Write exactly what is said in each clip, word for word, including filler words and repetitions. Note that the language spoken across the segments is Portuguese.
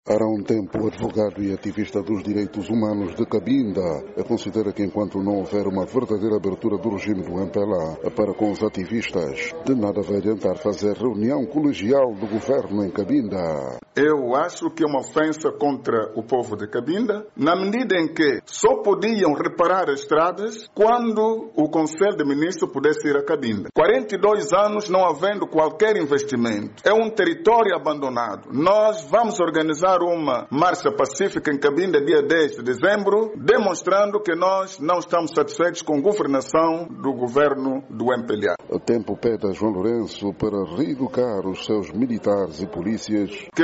Há um tempo, o advogado e ativista dos direitos humanos de Cabinda considera que enquanto não houver uma verdadeira abertura do regime do M P L A para com os ativistas, de nada vai adiantar fazer reunião colegial do governo em Cabinda. Eu acho que é uma ofensa contra o povo de Cabinda, na medida em que só podiam reparar as estradas quando o Conselho de Ministros pudesse ir a Cabinda. quarenta e dois anos não havendo qualquer investimento. É um território abandonado. Nós vamos organizar uma marcha pacífica em Cabinda dia dez de dezembro, demonstrando que nós não estamos satisfeitos com a governação do governo do M P L A. O tempo pede a João Lourenço para reeducar os seus militares e polícias. Que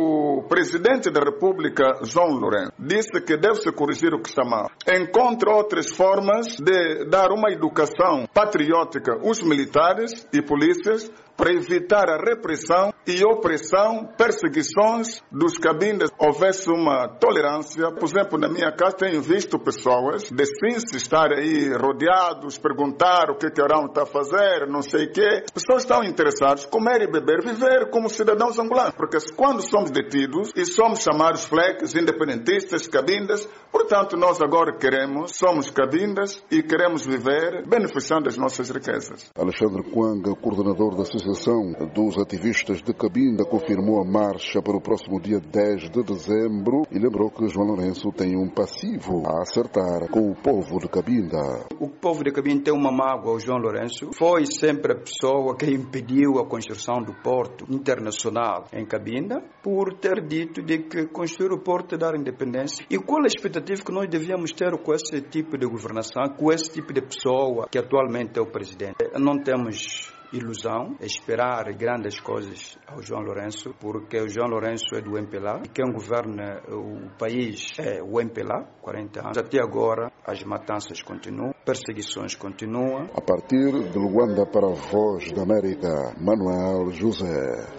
o presidente da República, João Lourenço, disse que deve-se corrigir o que está mal. Encontre outras formas de dar uma educação patriótica aos militares e polícias para evitar a repressão e opressão, perseguições dos cabindas. Houvesse uma tolerância. Por exemplo, na minha casa tenho visto pessoas de Cince estar aí rodeados, perguntar o que que Arão está a fazer, não sei o quê. Pessoas estão interessadas em comer e beber, viver como cidadãos angolanos. Porque quando somos detidos e somos chamados fleques, independentistas, cabindas, portanto nós agora queremos, somos cabindas e queremos viver beneficiando das nossas riquezas. Alexandre Coanga, coordenador da Associação dos Ativistas de Cabinda, confirmou a marcha para o próximo dia dez de dezembro e lembrou que João Lourenço tem um passivo a acertar com o povo de Cabinda. O povo de Cabinda tem uma mágoa ao João Lourenço. Foi sempre a pessoa que impediu a construção do porto internacional em Cabinda por ter dito de que construir o porto dar independência. E qual a expectativa que nós devíamos ter com esse tipo de governação, com esse tipo de pessoa que atualmente é o presidente? Não temos ilusão, esperar grandes coisas ao João Lourenço, porque o João Lourenço é do M P L A e quem governa o país é o M P L A, quarenta anos. Até agora as matanças continuam, perseguições continuam. A partir de Luanda para a Voz da América, Manuel José.